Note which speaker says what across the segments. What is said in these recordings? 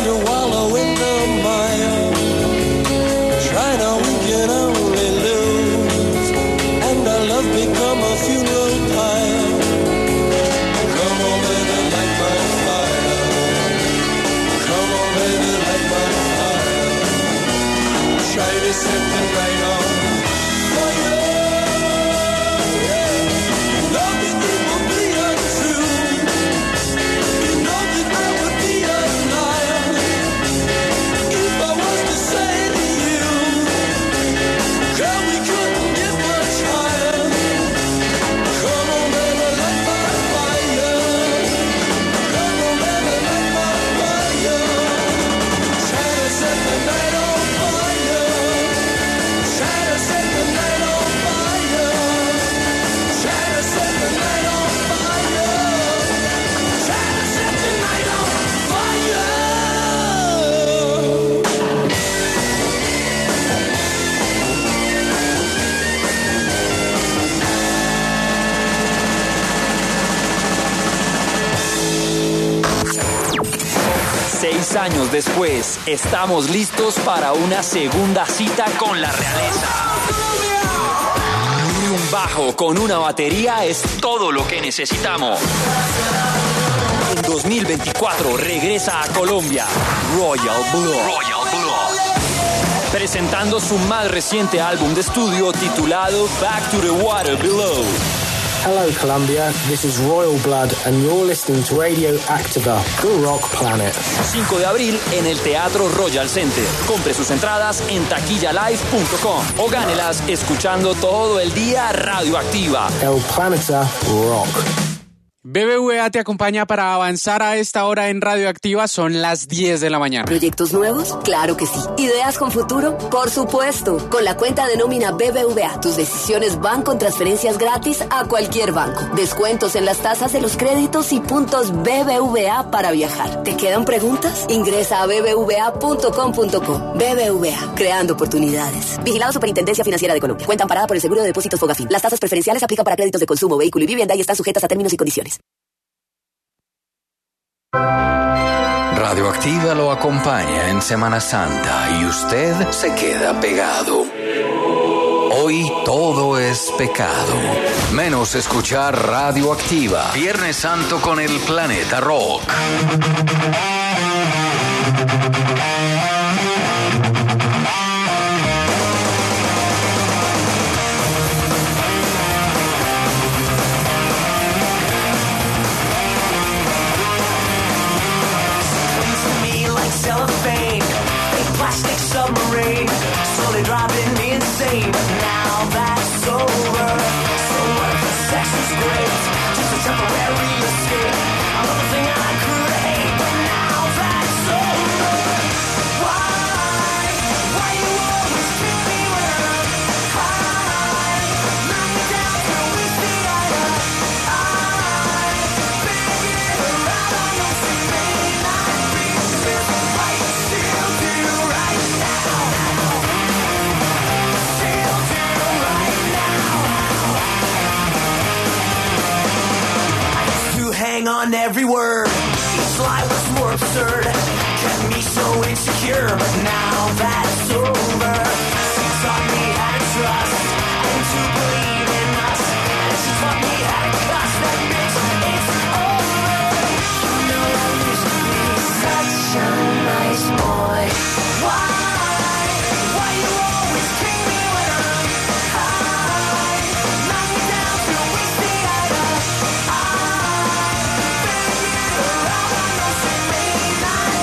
Speaker 1: to wallow in the mire. China, we can only lose, and our love become a funeral pyre. Come on, baby, light my fire. Come on, baby, light my fire. Try to set the night on fire.
Speaker 2: Años después, estamos listos para una segunda cita con la realeza. Un bajo con una batería es todo lo que necesitamos. En 2024 regresa a Colombia Royal Blood. Presentando su más reciente álbum de estudio titulado Back to the Water Below.
Speaker 3: Hello Colombia, this is Royal Blood and you're listening to Radio Activa, the rock planet.
Speaker 2: 5 de abril en el Teatro Royal Center. Compre sus entradas en taquillalive.com o gánelas escuchando todo el día Radio Activa.
Speaker 3: El planeta rock.
Speaker 4: BBVA te acompaña para avanzar a esta hora en Radioactiva. Son las 10 de la mañana.
Speaker 5: ¿Proyectos nuevos? Claro que sí. ¿Ideas con futuro? Por supuesto. Con la cuenta de nómina BBVA, tus decisiones van con transferencias gratis a cualquier banco. Descuentos en las tasas de los créditos y puntos BBVA para viajar. ¿Te quedan preguntas? Ingresa a bbva.com.co. BBVA, creando oportunidades. Vigilado Superintendencia Financiera de Colombia. Cuenta amparada por el Seguro de Depósitos Fogafín. Las tasas preferenciales aplican para créditos de consumo, vehículo y vivienda y están sujetas a términos y condiciones.
Speaker 6: Radioactiva lo acompaña en Semana Santa y usted se queda pegado. Hoy todo es pecado, menos escuchar Radioactiva. Viernes Santo con el Planeta Rock.
Speaker 7: Cellophane, a plastic submarine, slowly driving me insane. But now that's over. So what if the sex is great? Just a temporary escape. Another thing I could hate. But now that's over. Why you always kiss me when I'm high? Knock me down till we see eye to eye. Figure out I know she may not be this. Still do right now. Still do right now. I used to hang on every word. Each lie was more absurd. Kept me so insecure. But now that's over. She taught me how to trust and to believe in us. And she taught me how to cuss. That bitch, it's over. You know I used to be such a nice boy. Why you always king me when I'm high? Knock me down till we see eye to eye. Figure out I know she may not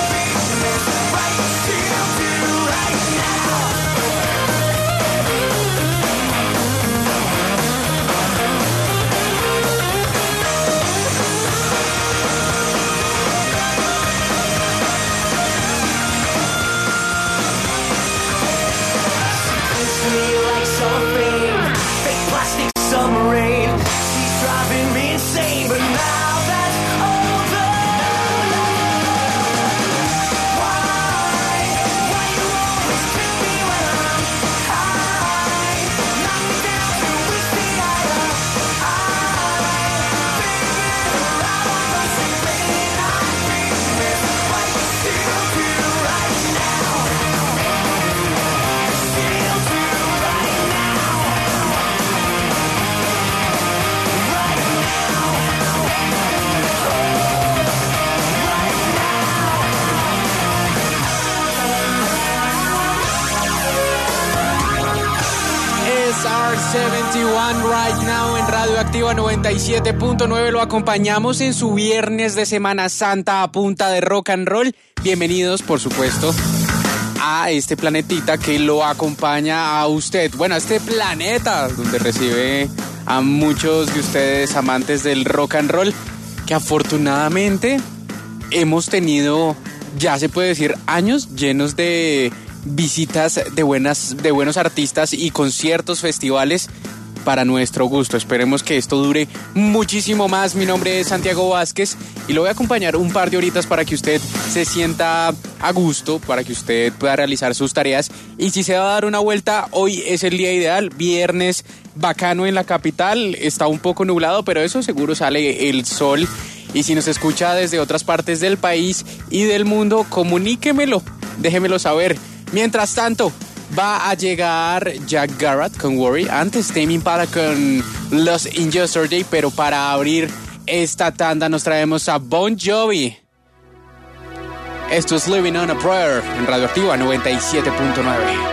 Speaker 4: 71 right now en Radio Activa 97.9. Lo acompañamos en su viernes de Semana Santa a punta de rock and roll. Bienvenidos, por supuesto, a este planetita que lo acompaña a usted. Bueno, a este planeta donde recibe a muchos de ustedes amantes del rock and roll, que afortunadamente hemos tenido, ya se puede decir, años llenos de visitas de buenos artistas y conciertos, festivales para nuestro gusto. Esperemos que esto dure muchísimo más. Mi nombre es Santiago Vázquez y lo voy a acompañar un par de horitas para que usted se sienta a gusto, para que usted pueda realizar sus tareas. Y si se va a dar una vuelta, hoy es el día ideal, viernes bacano en la capital. Está un poco nublado, pero eso seguro sale el sol. Y si nos escucha desde otras partes del país y del mundo, comuníquemelo, déjemelo saber. Mientras tanto, va a llegar Jack Garratt con Worry, antes Tame Impala con Lost in Yesterday, pero para abrir esta tanda nos traemos a Bon Jovi. Esto es Living on a Prayer en Radio Activa 97.9.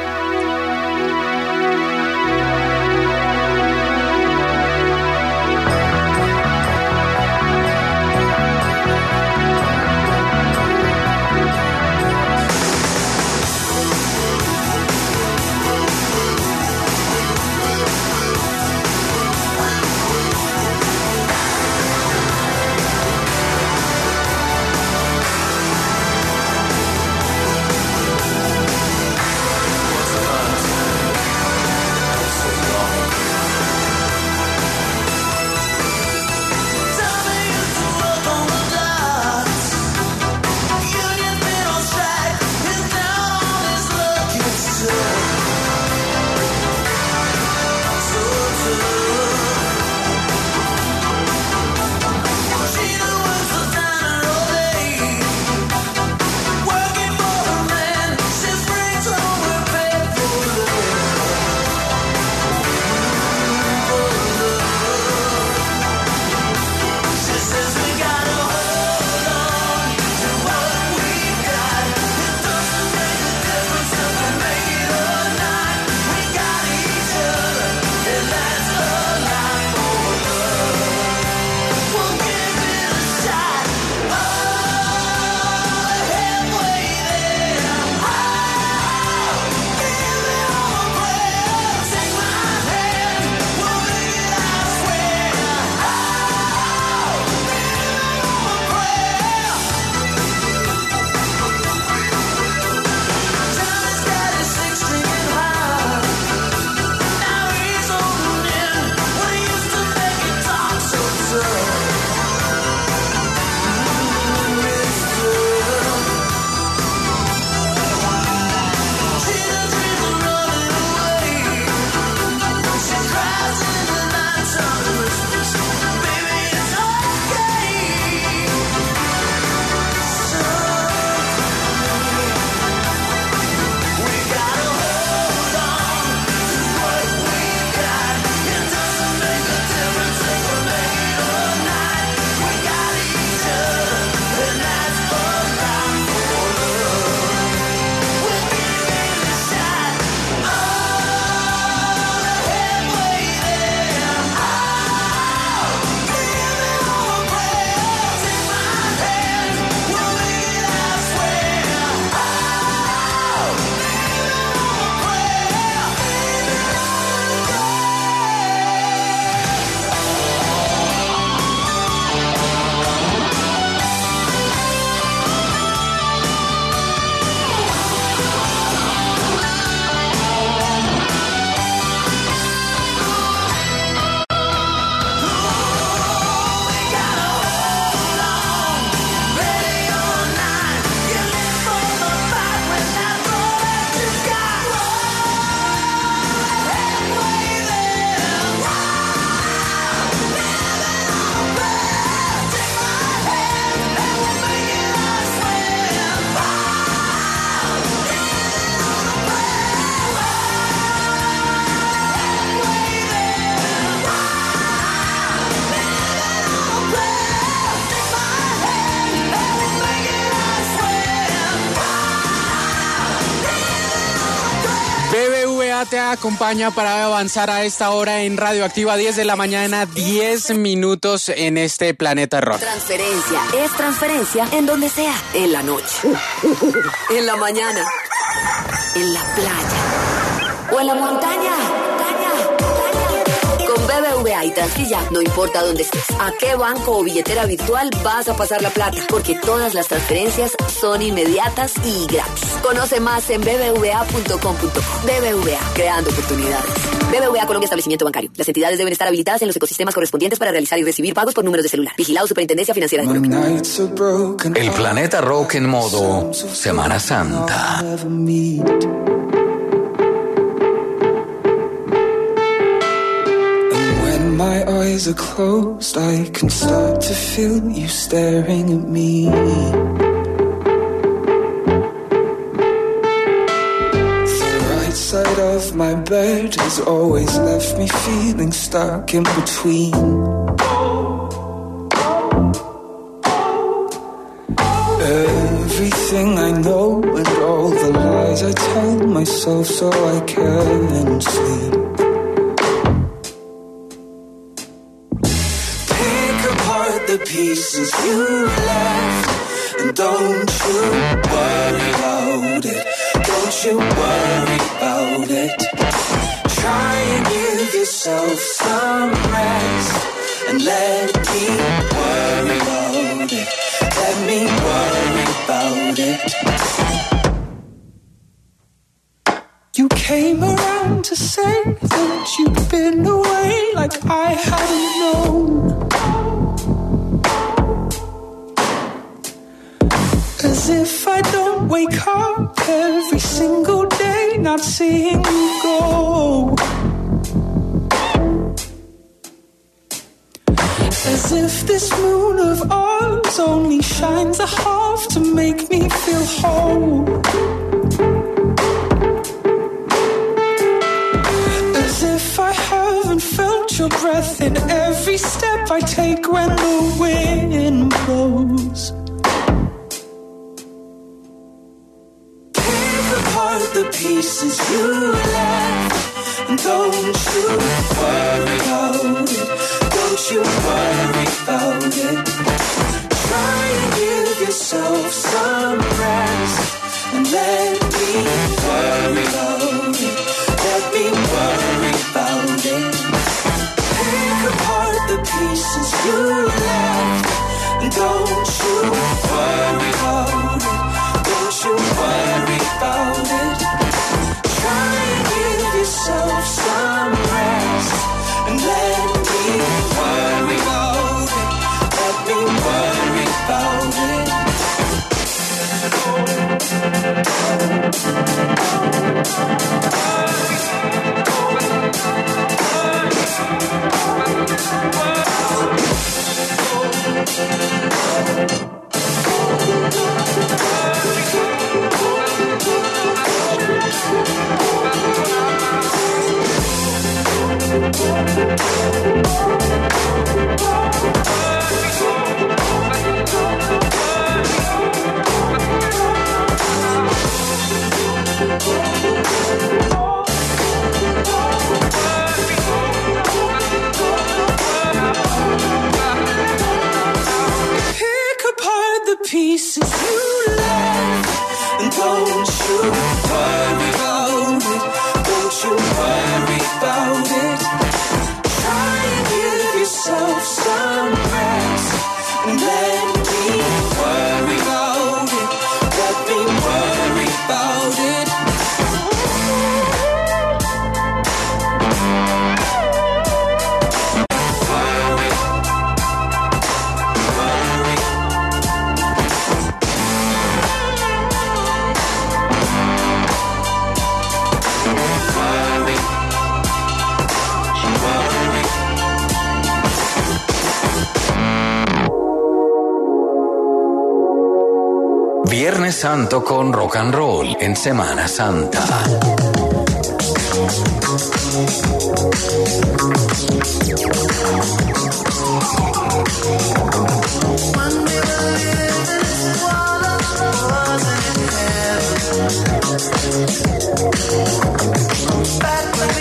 Speaker 4: acompaña para avanzar a esta hora en Radioactiva, 10 de la mañana, 10 minutos en este planeta rock.
Speaker 5: Transferencia es transferencia en donde sea. En la noche, en la mañana, en la playa o en la montaña. Con BBVA y Transquilla, no importa dónde estés, a qué banco o billetera virtual vas a pasar la plata, porque todas las transferencias son inmediatas y gratis. Conoce más en bbva.com.co. BBVA, creando oportunidades. BBVA Colombia, establecimiento bancario. Las entidades deben estar habilitadas en los ecosistemas correspondientes para realizar y recibir pagos por números de celular. Vigilado Superintendencia Financiera de Colombia.
Speaker 6: El planeta rock en modo Semana Santa.
Speaker 1: My eyes are closed, I can start to feel you staring at me. The right side of my bed has always left me feeling stuck in between. Everything I know and all the lies I tell myself so I can sleep. The pieces you left, and don't you worry about it, don't you worry about it. Try and give yourself some rest, and let me worry about it, let me worry about it. You came around to say that you'd been away like I hadn't known. As if I don't wake up every single day not seeing you go. As if this moon of ours only shines a half to make me feel whole. As if I haven't felt your breath in every step I take when the wind blows. The pieces you left, and don't you worry about it, don't you worry about it. Try and give yourself some rest, and let me worry about it, let me worry about it. Pick apart the pieces you left, and don't you worry about it, don't you worry about it. Try and give yourself some rest, and let me worry about it, let me worry about it. Pick apart the pieces you left, and don't you worry about it, don't you worry about it. Try and give yourself some rest, and let me worry about it, let me worry about it.
Speaker 6: Viernes Santo con rock and roll en Semana Santa.
Speaker 7: Back when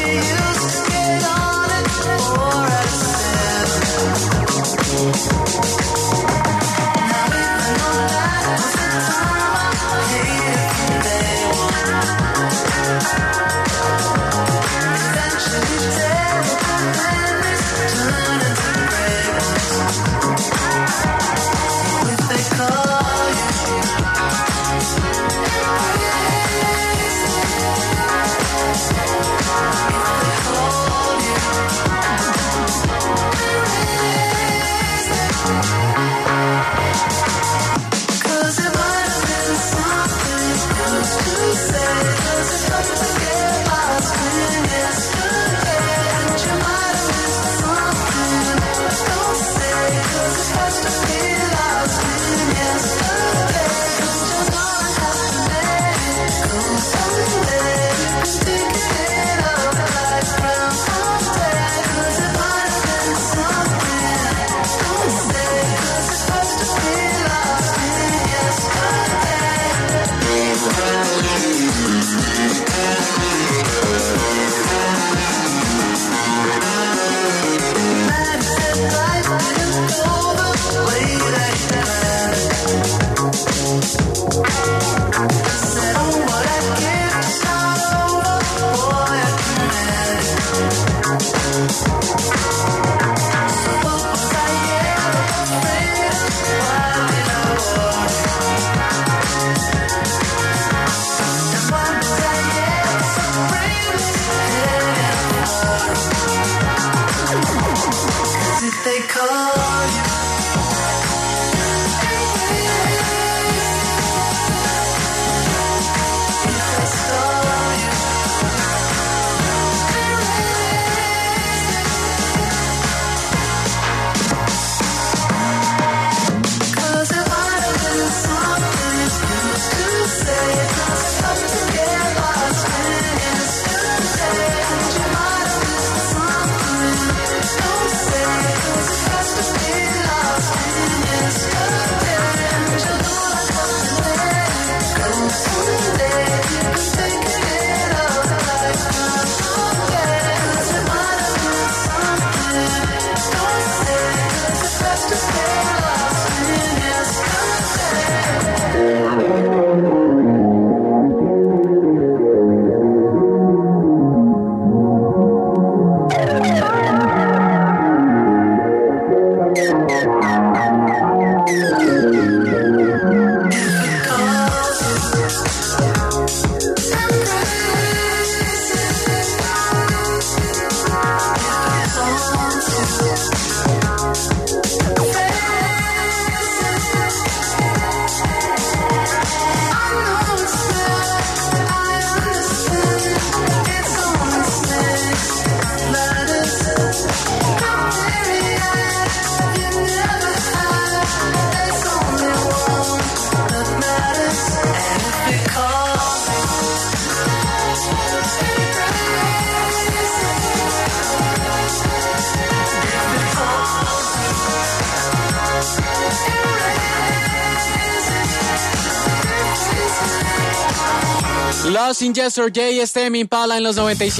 Speaker 4: Lost in Yesterday, Tame Impala en los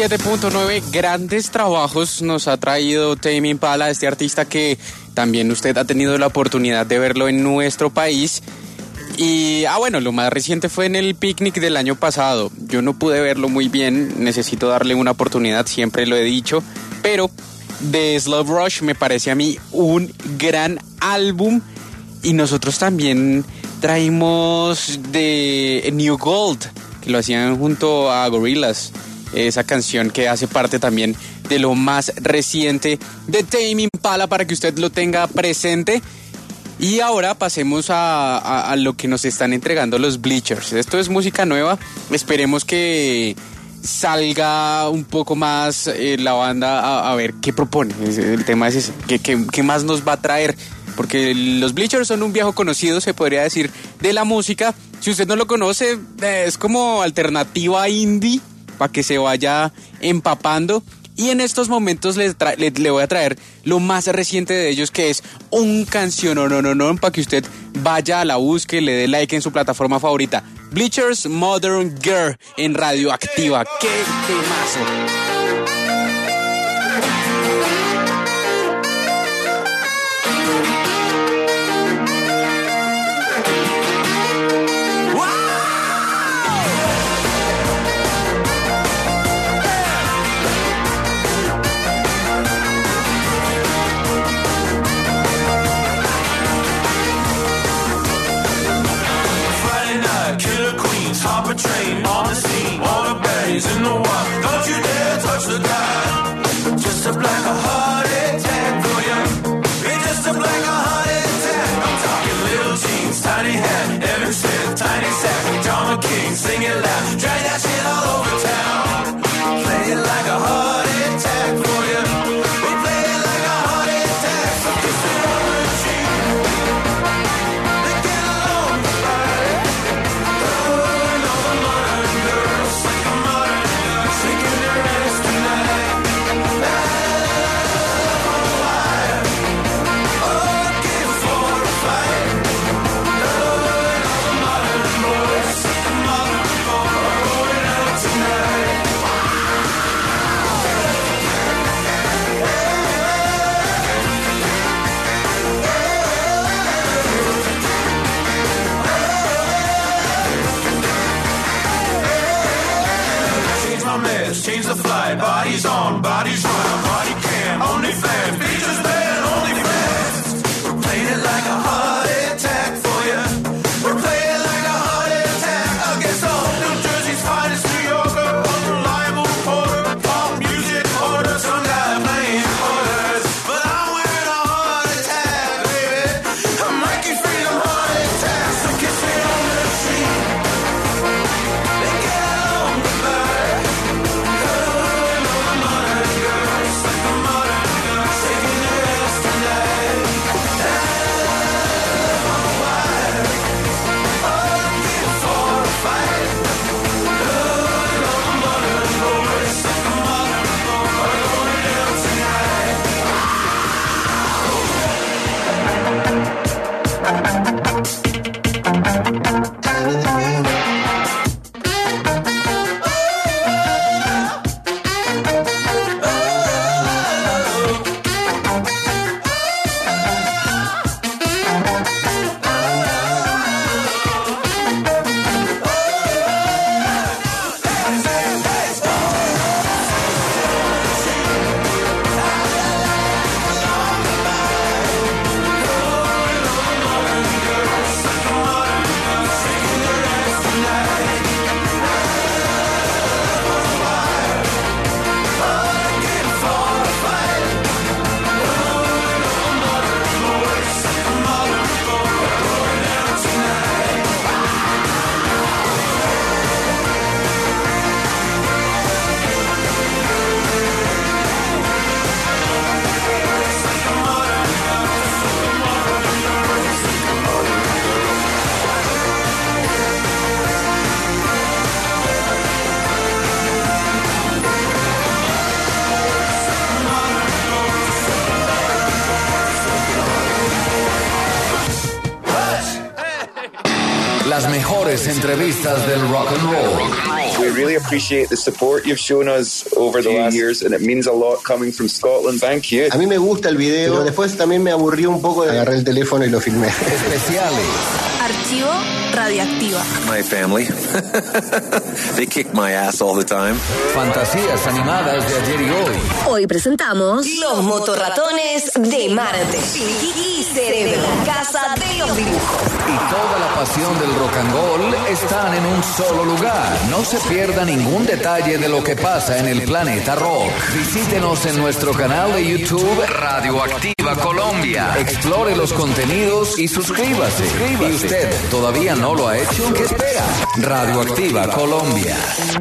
Speaker 4: 97.9. Grandes trabajos nos ha traído Tame Impala, este artista que también usted ha tenido la oportunidad de verlo en nuestro país. Y, bueno, lo más reciente fue en el Picnic del año pasado. Yo no pude verlo muy bien, necesito darle una oportunidad, siempre lo he dicho. Pero The Slow Rush me parece a mí un gran álbum. Y nosotros también traímos de New Gold, que lo hacían junto a Gorillaz, esa canción que hace parte también de lo más reciente de Tame Impala para que usted lo tenga presente. Y ahora pasemos a lo que nos están entregando los Bleachers. Esto es música nueva, esperemos que salga un poco más la banda a ver qué propone. El tema es ese, qué más nos va a traer, porque los Bleachers son un viejo conocido, se podría decir, de la música. Si usted no lo conoce, es como alternativa indie, para que se vaya empapando. Y en estos momentos le voy a traer lo más reciente de ellos, que es un canción, no, para que usted vaya a la búsqueda y le dé like en su plataforma favorita. Bleachers Modern Girl en Radioactiva. ¡Qué temazo!
Speaker 8: Hop a train on the scene, all the baddies in the water. Don't you dare touch the guy. Just a black heart attack for you. It's just a black heart attack. I'm talking little jeans, tiny hat, Evan Smith, tiny sack, John McCain, sing it loud, drag that shit all over town. Play it like a heart attack for you. We play it like a heart attack. So kiss it on the cheek. They get along right. Change the flight, bodies on, bodies run, body cam, only fans, features band, only fans. We're playing it like a heart attack for you. We're playing it like a heart attack against all New Jersey's finest New Yorker, unreliable reporter, pop music order, some guy playing quarters. But I'm wearing a heart
Speaker 6: Las mejores entrevistas del rock and roll.
Speaker 9: We really appreciate the support you've shown us over the last years, and it means a lot coming from Scotland. Thank you.
Speaker 10: A mí me gusta el video, pero después también me aburrió un poco. Agarré el teléfono y lo filmé.
Speaker 6: Especiales.
Speaker 11: Archivo Radioactiva.
Speaker 12: My family. They kick my ass all the time.
Speaker 6: Fantasías animadas de ayer y hoy.
Speaker 5: Hoy presentamos Los Motorratones de Marte y Cerebro, Casa de los Dibujos.
Speaker 6: Y toda la pasión del rock and roll están en un solo lugar. No se pierda ningún detalle de lo que pasa en el planeta rock. Visítenos en nuestro canal de YouTube Radioactiva Colombia. Explore los contenidos y suscríbase. ¿Y usted todavía no lo ha hecho? ¿Qué espera? Radioactiva Colombia.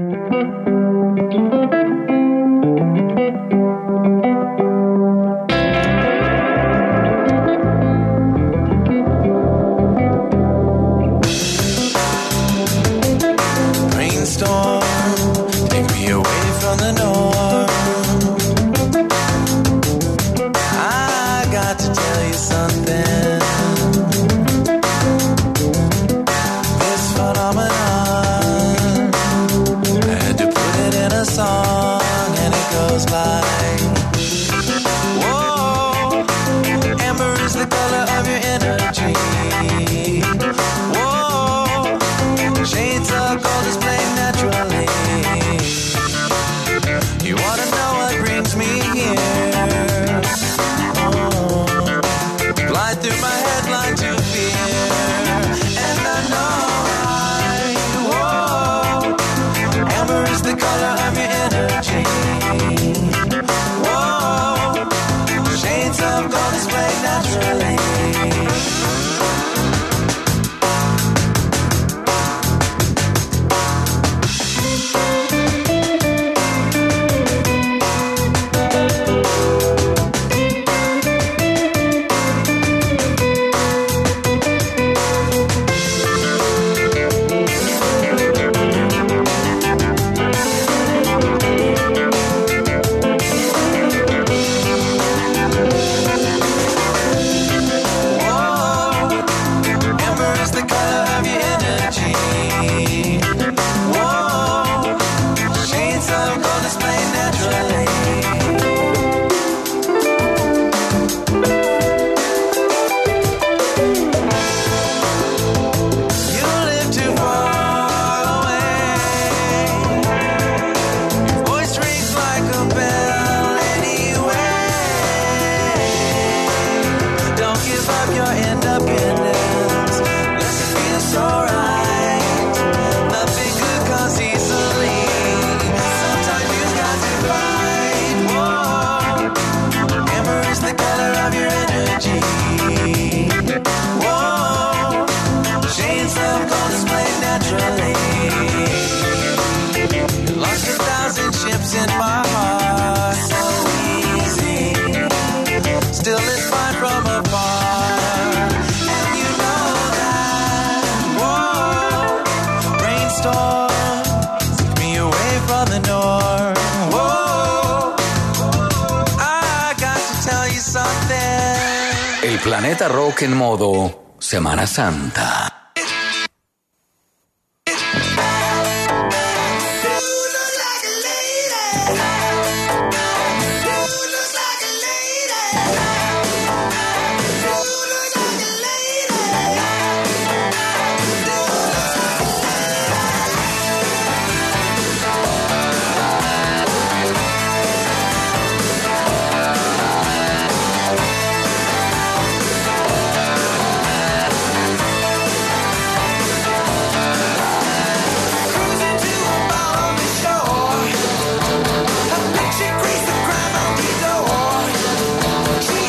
Speaker 6: Planeta Rock en modo Semana Santa.
Speaker 7: She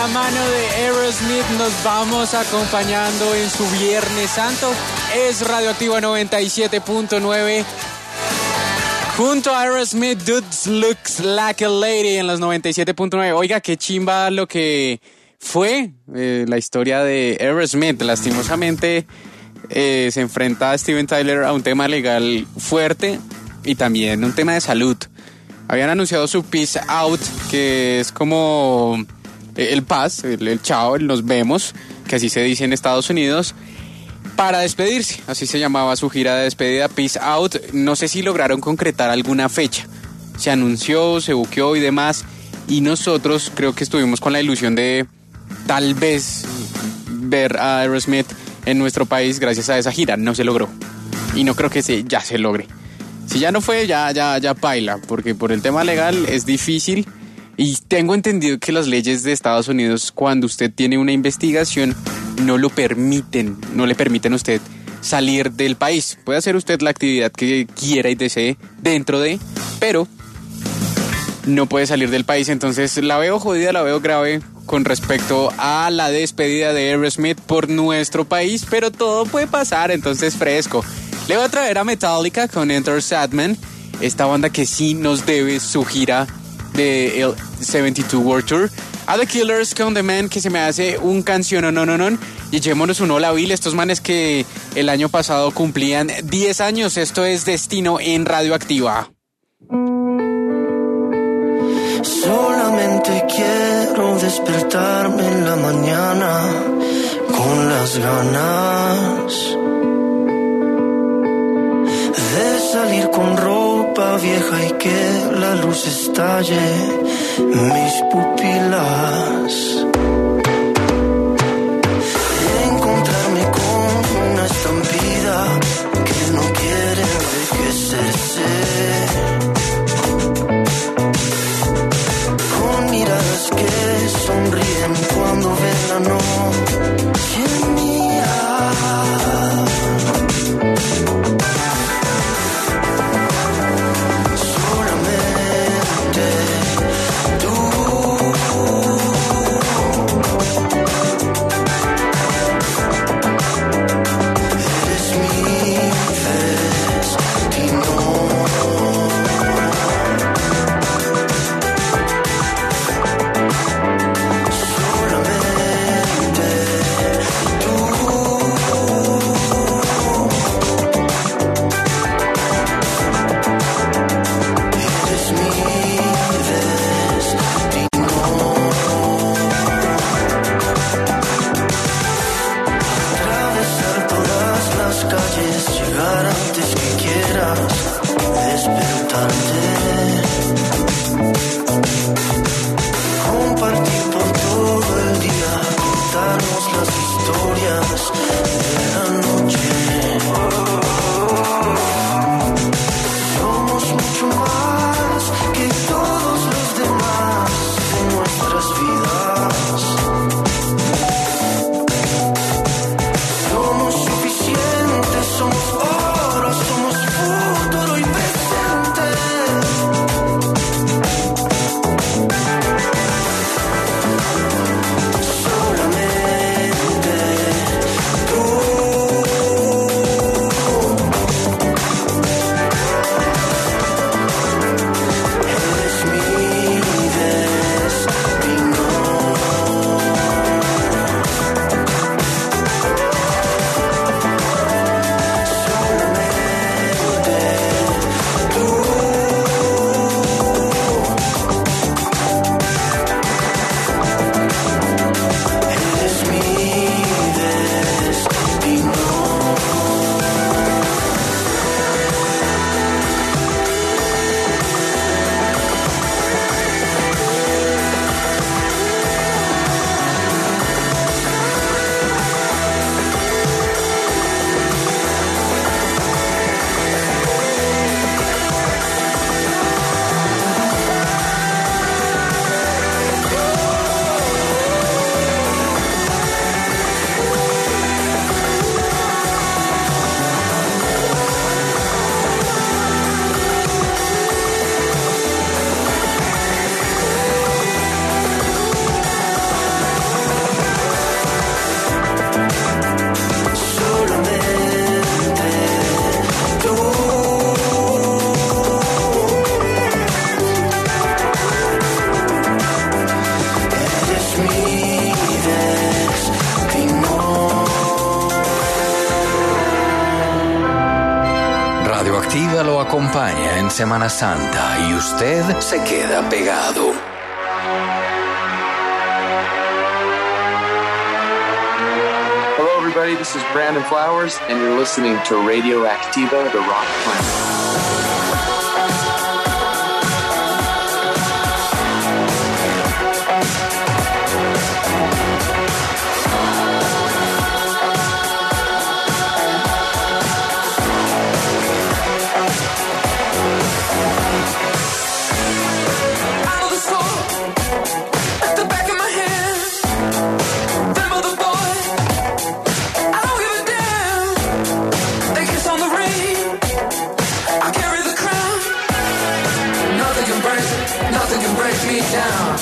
Speaker 4: la mano de Aerosmith nos vamos acompañando en su Viernes Santo. Es Radioactiva 97.9. Junto a Aerosmith, Dudes Looks Like a Lady en los 97.9. Oiga, qué chimba lo que fue la historia de Aerosmith. Lastimosamente se enfrenta a Steven Tyler a un tema legal fuerte y también un tema de salud. Habían anunciado su Peace Out, que es como el paz, el chao, el nos vemos, que así se dice en Estados Unidos, para despedirse. Así se llamaba su gira de despedida, Peace Out. No sé si lograron concretar alguna fecha. Se anunció, se buqueó y demás, y nosotros creo que estuvimos con la ilusión de tal vez ver a Aerosmith en nuestro país gracias a esa gira. No se logró, y no creo que ya se logre. Si ya no fue, ya paila, porque por el tema legal es difícil. Y tengo entendido que las leyes de Estados Unidos, cuando usted tiene una investigación, no le permiten a usted salir del país. Puede hacer usted la actividad que quiera y desee dentro de, pero no puede salir del país. Entonces la veo jodida, la veo grave con respecto a la despedida de Aerosmith por nuestro país, pero todo puede pasar, entonces fresco. Le voy a traer a Metallica con Enter Sandman, esta banda que sí nos debe su gira de el 72 World Tour. A The Killers con The Man, que se me hace un canción, no. Y echémonos un hola Bill, estos manes que el año pasado cumplían 10 años. Esto es Destino en Radioactiva.
Speaker 13: Solamente quiero despertarme en la mañana con las ganas de salir con ropa vieja y que la luz estalle mis pupilas. Encontrarme con una estampida que no quiere envejecerse, con miradas que sonríen cuando ven la noche mía. Solamente tú
Speaker 6: acompaña en Semana Santa y usted se queda pegado.
Speaker 14: Hello everybody, this is Brandon Flowers and you're listening to Radio Activa, the Rock Planet.
Speaker 7: Me down.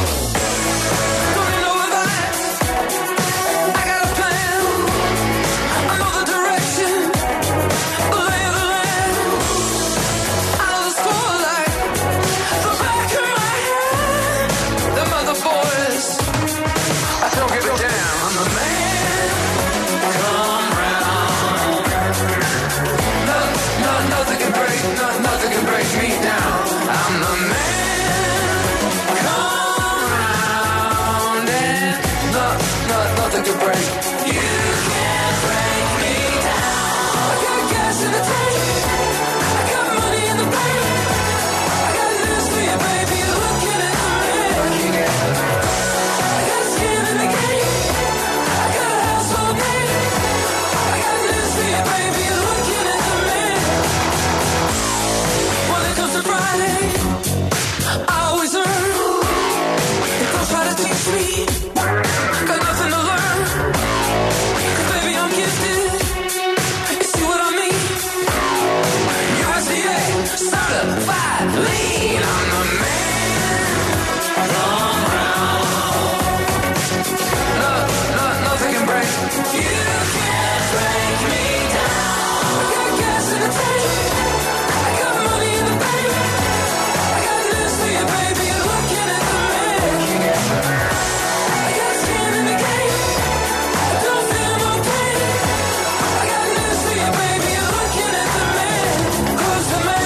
Speaker 7: Going over that, I got a plan. I know the direction, the lay of the land. I know the spotlight, the back of my head. Them other boys, I don't give a damn. I'm the man, come round. Nothing can break, nothing can break me down. I'm the man. Nothing to break. You can't break me down. I got gas in the tank. I got money in the bank. I got news for you, baby. Looking at the man. I got skin in the game. I got a house full of pain. I got news for you, baby. Looking at the man. When it comes to Friday, I always earn. Don't try to teach me. Got nothing to learn. 'Cause baby, I'm gifted. You see what I mean? USDA, certified lean. I'm the man. Come round. Nothing can break. You can't break me down. I got gas in the tank. I got money in the bank. I got news for you, baby. You're looking at the man. I got skin in the game. I don't feel no pain. I got news for you, baby. You're looking at the man. 'Cause the man.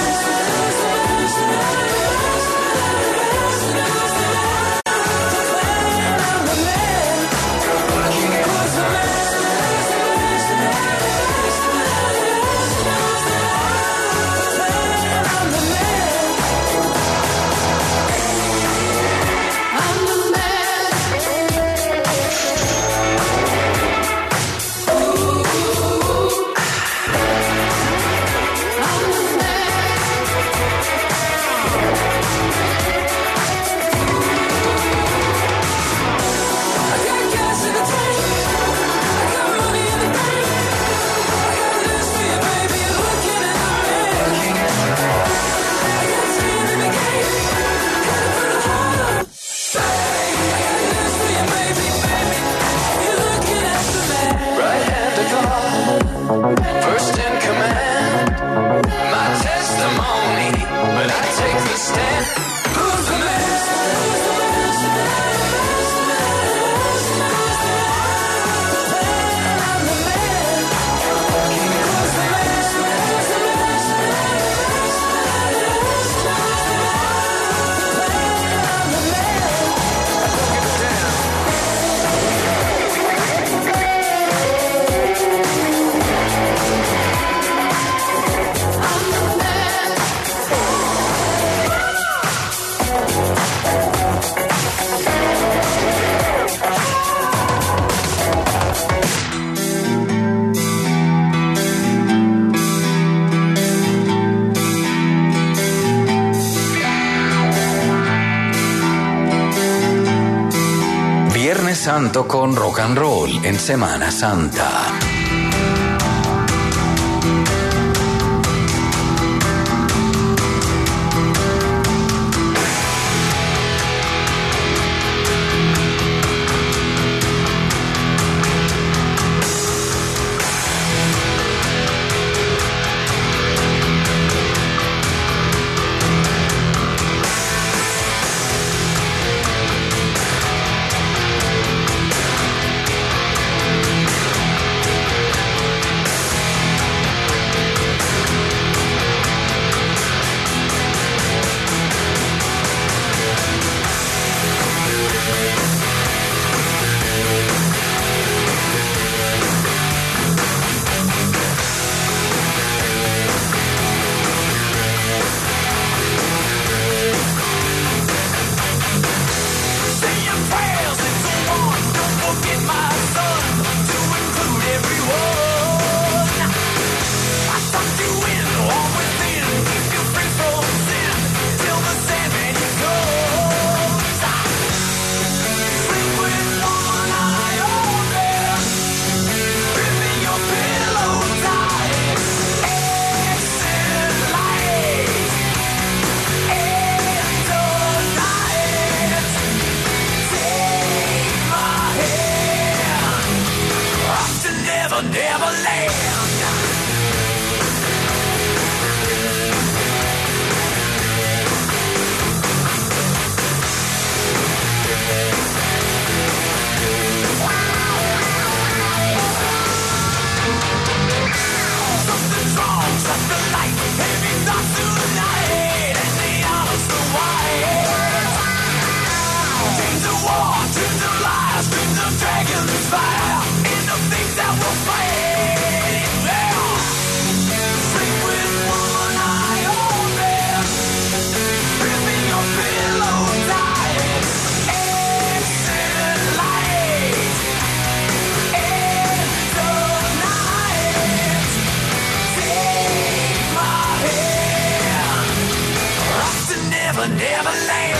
Speaker 7: First in command, my testimony, but I take the stand. Who's the man?
Speaker 6: Viernes Santo con rock and roll en Semana Santa.
Speaker 8: fire in the things that will fade. Yeah. Sleep with one eye open. Gripping your pillow tight. Exit light. Into night. Take my hand. Off to never, never land.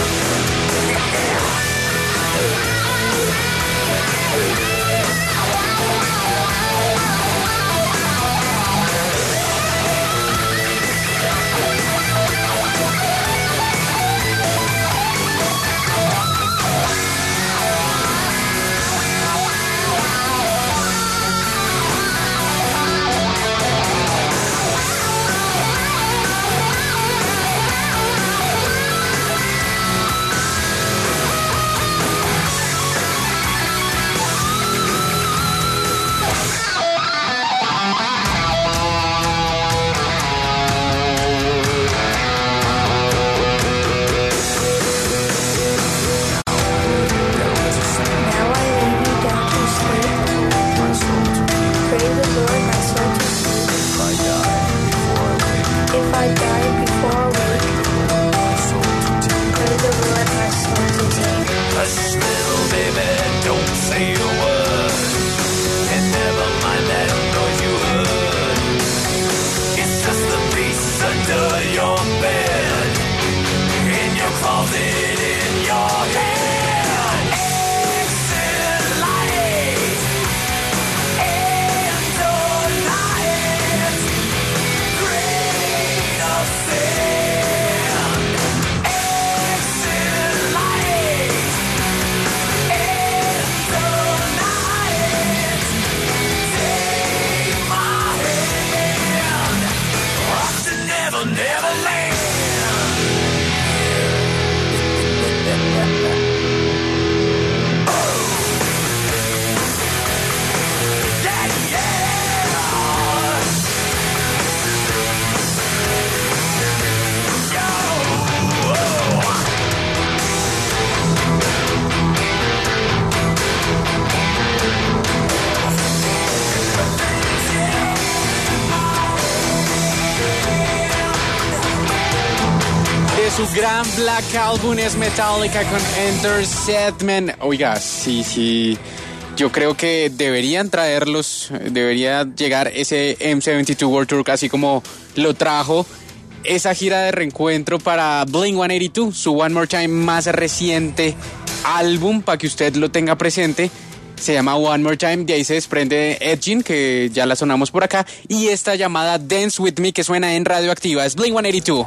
Speaker 4: Su gran Black Album es Metallica con Enter Sandman. Oiga, sí. Yo creo que deberían traerlos, debería llegar ese M72 World Tour, así como lo trajo esa gira de reencuentro para Blink-182, su One More Time más reciente álbum, para que usted lo tenga presente. Se llama One More Time, de ahí se desprende Edging, que ya la sonamos por acá, y esta llamada Dance With Me, que suena en Radioactiva, es Blink-182.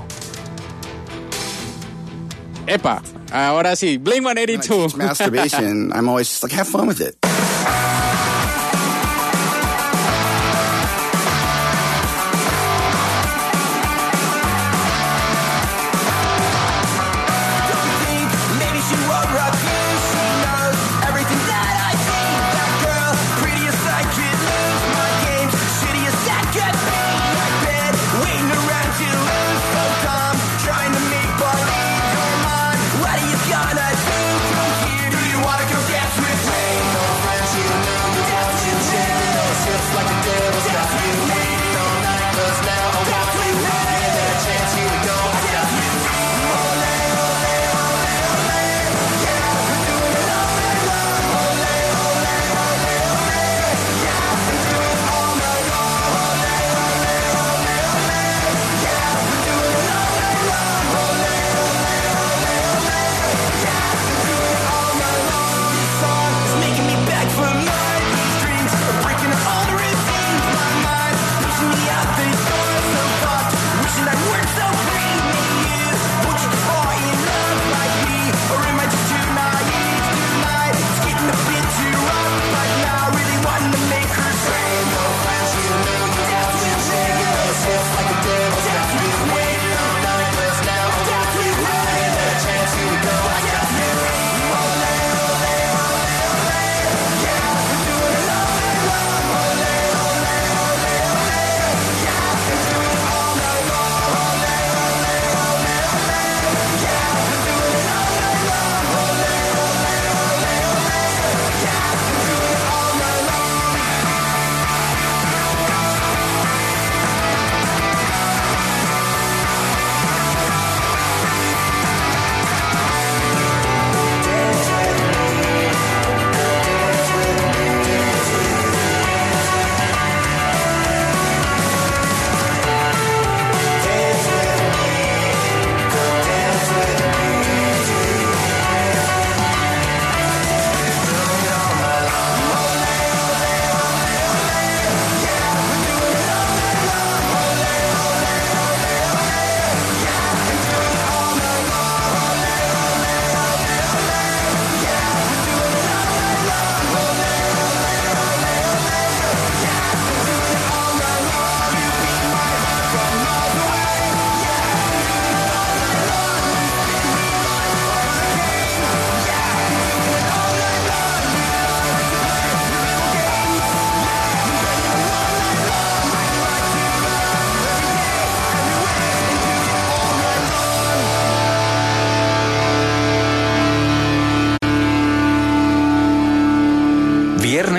Speaker 4: Epa, ahora sí, Blink-182.
Speaker 15: It's masturbation. I'm always just like, have fun with it.
Speaker 8: What are you gonna do from here? Do you wanna go dance with me?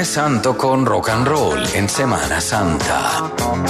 Speaker 6: Viernes Santo con rock and roll en Semana Santa.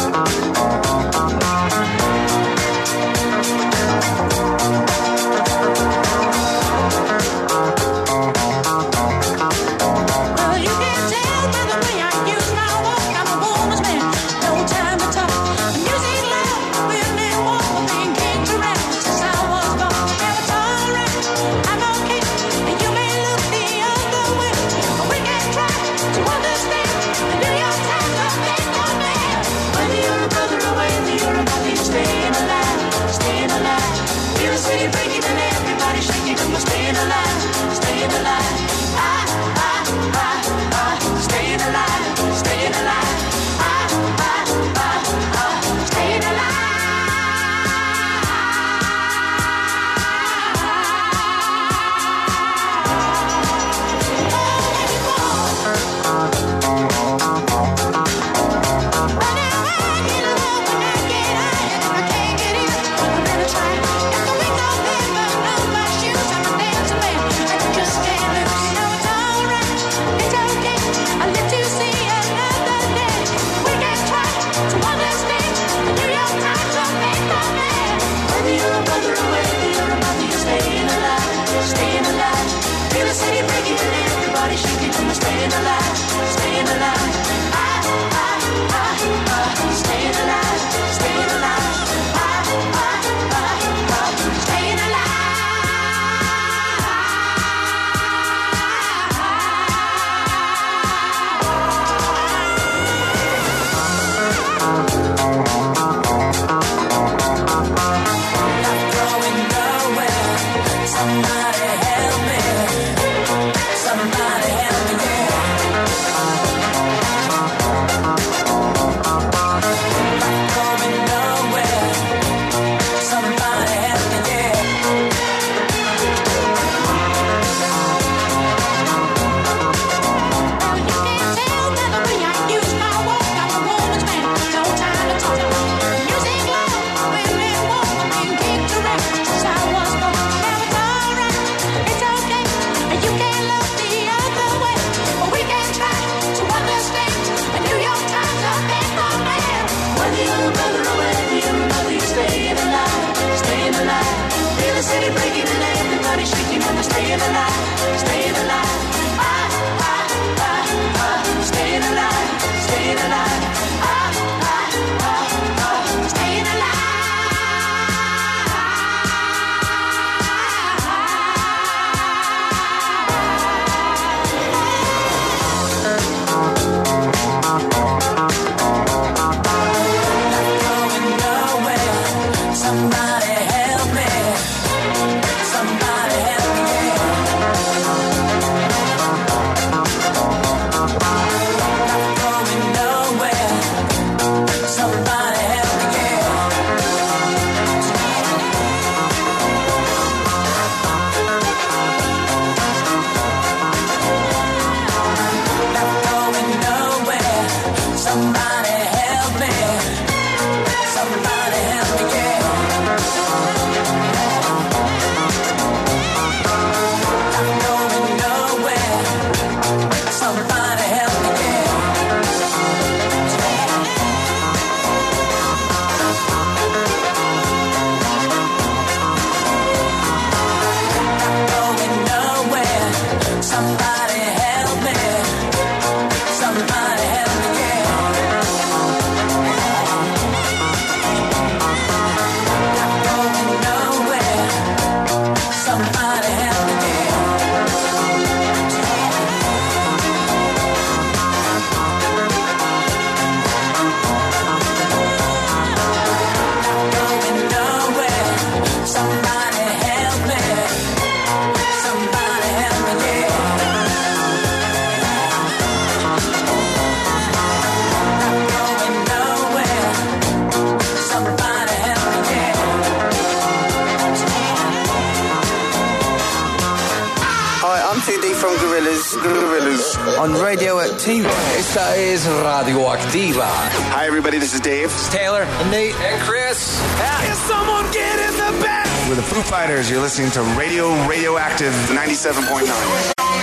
Speaker 6: On Radioactiva. Esta es Radioactiva.
Speaker 15: Hi, everybody. This is Dave.
Speaker 6: It's Taylor. And Nate. And Chris.
Speaker 8: Can someone get in the back?
Speaker 15: We're the Foo Fighters. You're listening to Radioactive 97.9.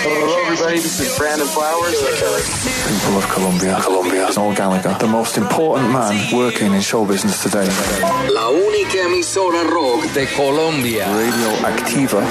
Speaker 14: Hello, everybody. This is Brandon Flowers.
Speaker 16: People of Colombia, Noel Gallagher, the most important man working in show business today.
Speaker 6: La única emisora rock de Colombia.
Speaker 16: Radio Activa.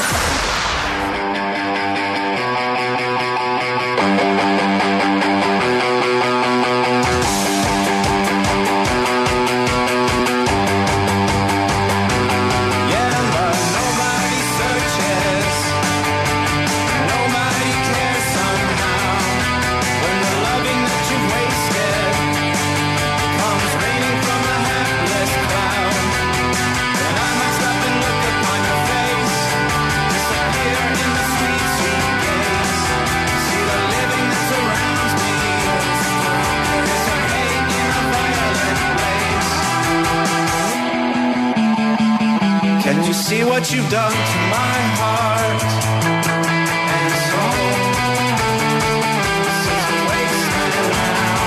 Speaker 13: See what you've done to my heart and soul. This is a wasteland now.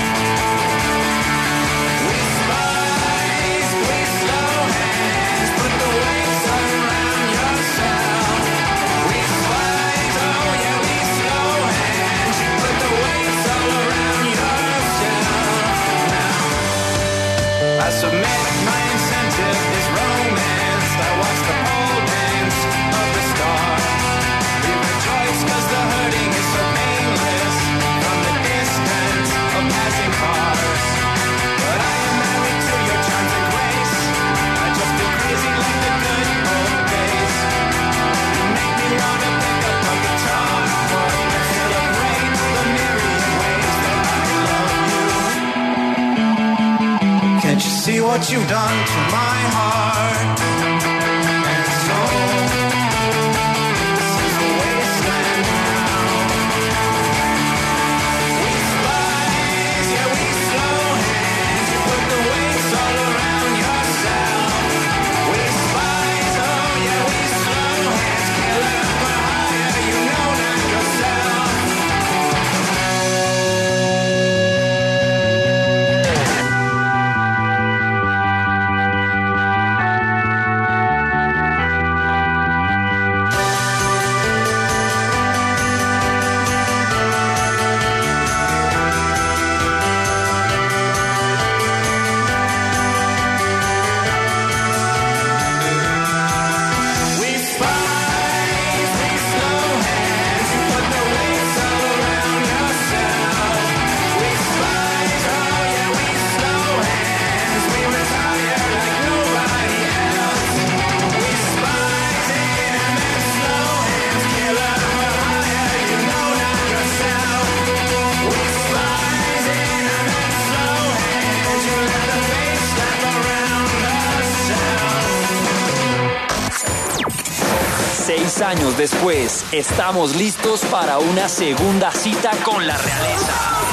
Speaker 13: We spies, we slow hands, put the weights around yourself. We spies, oh yeah, we slow hands, you put the weights all around yourself. Now I submit, my incentive is romance. I watch the pole dance of the stars. We rejoice cause the hurting is so painless from the distance of passing cars. But I am married to your charms and grace. I just feel crazy like the good old days. You make me wanna pick up a guitar and celebrate the myriad ways that I love you. Can't you see what you've done to my heart?
Speaker 2: Años después, estamos listos para una segunda cita con la realeza.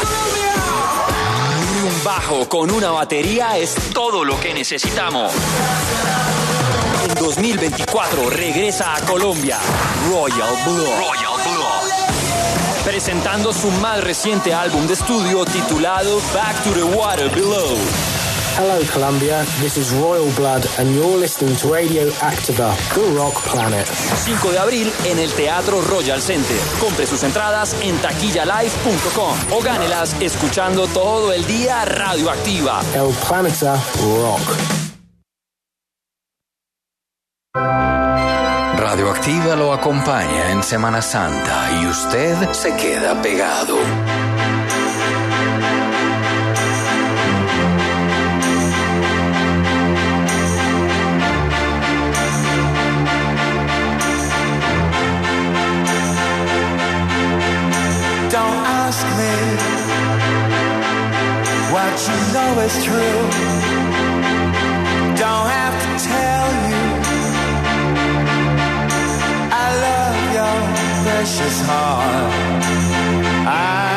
Speaker 2: Un bajo con una batería es todo lo que necesitamos. En 2024 regresa a Colombia Royal Blood. Presentando su más reciente álbum de estudio titulado Back to the Water Below.
Speaker 3: Hello Colombia, this is Royal Blood and you're listening to Radio Activa, the rock planet.
Speaker 2: 5 de abril en el Teatro Royal Center. Compre sus entradas en taquillalive.com o gánelas escuchando todo el día Radio Activa.
Speaker 3: El Planeta Rock.
Speaker 6: Radio Activa lo acompaña en Semana Santa y usted se queda pegado.
Speaker 13: Don't ask me what you know is true. Don't have to tell you I love your precious heart.